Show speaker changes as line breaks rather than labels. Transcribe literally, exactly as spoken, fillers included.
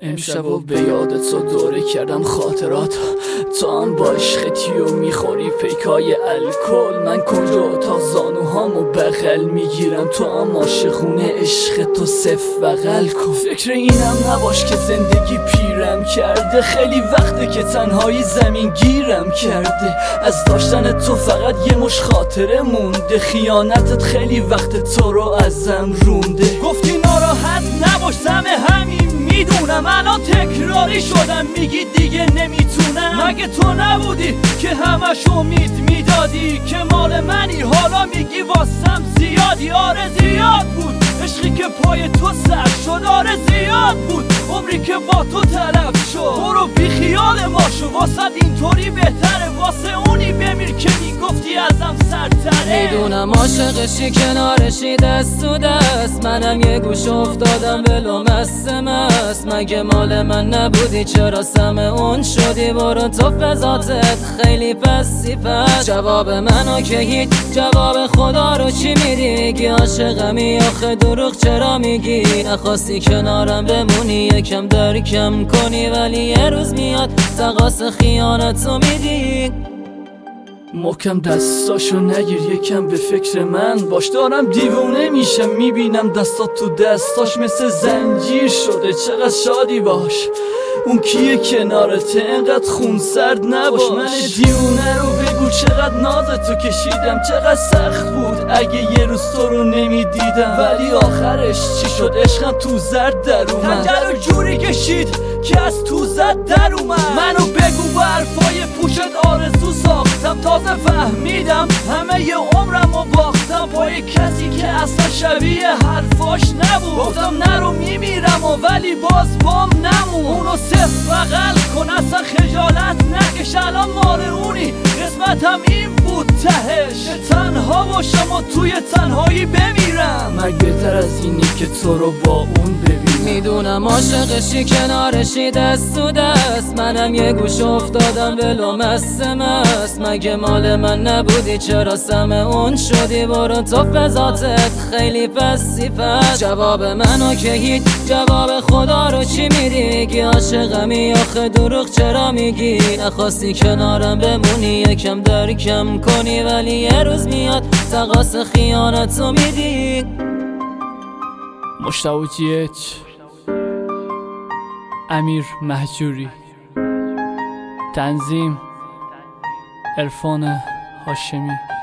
امشب و به یادت تو دوره کردم خاطرات، تو هم با عشقتی و میخوری پیکای الکل. من کجا تا زانوهامو بغل میگیرم، تو هم عاشقونه عشق تو صف بغل کن. فکر اینم نباش که زندگی پیرم کرده، خیلی وقته که تنهایی زمین گیرم کرده. از داشتن تو فقط یه مش خاطره مونده، خیانتت خیلی وقت تو رو ازم رونده. گفتی ناراحت نباش زم همین میدونم، الان تکراری شدم میگی دیگه نمیتونم. مگه تو نبودی که همش امید میدادی که مال منی، حالا میگی واسم زیادی. آره زیاد بود عشقی که پای تو سر شد، آره زیاد بود عمری که با تو تلف شد. برو بی خیال ما شو، واسه اینطوری بهتره، واسه اونی بمیر که میگفتی ازم سرتره.
میدونم عاشقشی کنارشی دست تو دست، منم یه گوش افتادم ولو مست مست. مگه مال من نبودی چرا سم اون شدی؟ برو تو فضاتت خیلی پسی پس. جواب منو که هیچ، جواب خدا رو چی میدی؟ میگی عاشقمی آخه دروغ چرا میگی؟ نخواستی کنارم بمونی یکم درکم کنی، ولی یه روز میاد تقاص خیانتو میدی.
محکم دستاشو نگیر یکم به فکر من باش، دارم دیوونه میشم میبینم دستات تو دستاش مثل زنجیر شده. چقدر شادی باش اون کیه کنارته، انقدر خون سرد نباش. من دیوونه رو بگو چقدر نازتو کشیدم، چقدر سخت بود اگه یه روز تو رو نمیدیدم. ولی آخرش چی شد؟ عشقم تو زرد در اومد، تنجر رو جوری کشید که از تو زد در اومد. منو بگو با حرفای پوشت آرزو ساختم، تازه فهمیدم همه ی عمرم و باختم پای کسی که اصلا شبیه حرفاش نبود. گفتم نرو میمیرم و ولی باز بام نمون. اونو صف بغل کن اصلا خجالت نکش، الان مال اونی قسمتم این بود تهش، که تنها باشم و توی تنهایی بمیرم. مگه بهتر از اینی که تو رو با اون ببینم.
میدونم عاشقشی کنارشی دست تو دست، منم یه گوش افتادم ولو مست مست. مگه مال من نبودی چرا سم اون شدی؟ برو تو فضاتت خیلی پسی پس. جواب منو که هیچ، جواب خدا رو چی میدی؟ میگی عاشقمی آخه دروغ چرا میگی؟ نخواستی کنارم بمونی یکم درکم کنی، ولی یه روز میاد تقاص خیانتو میدی.
مشتاق جیچ، امیر مهجوری، تنظیم عرفان هاشمی.